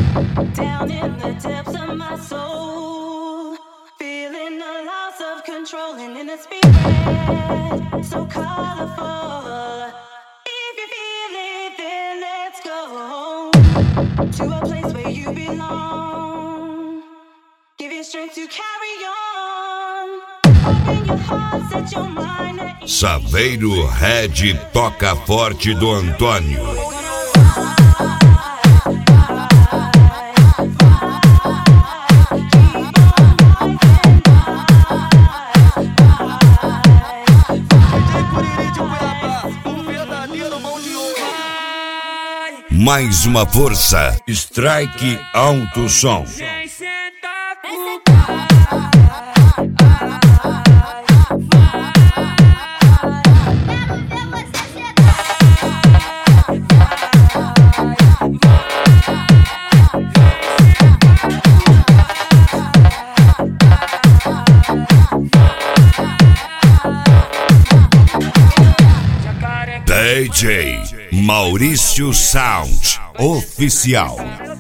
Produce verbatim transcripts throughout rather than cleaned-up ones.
Down in the depths of my soul, feeling the loss of control and in a spirit so colorful. If you feel it, then let's go to a place where you belong. Give you strength to carry on. Open your heart, set your mind at ease. Saveiro Red Toca Forte do Antônio. Mais uma força, Strike Alto Som. D J Maurício Sound Oficial.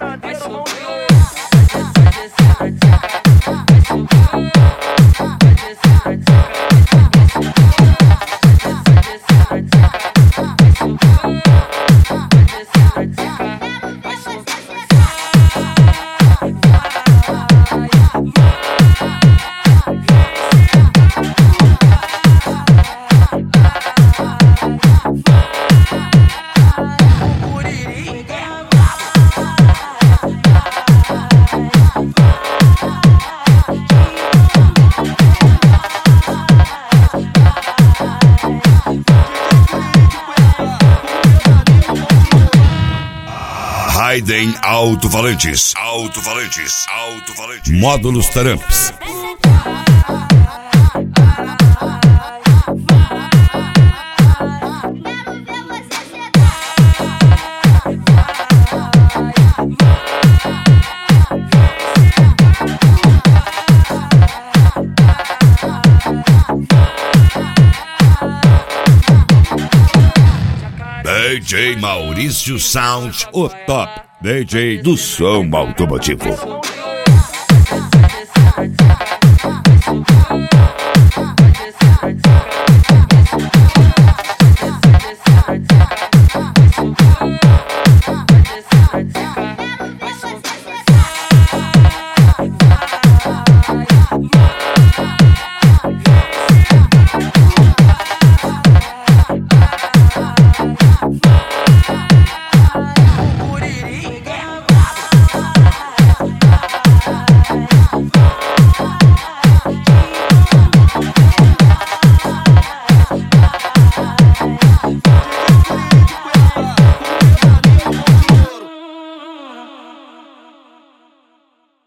Raiden Alto-Falantes, Alto-Falantes, Alto-Falantes, Módulos Taramps. D J Maurício Sound, o top D J do som automotivo.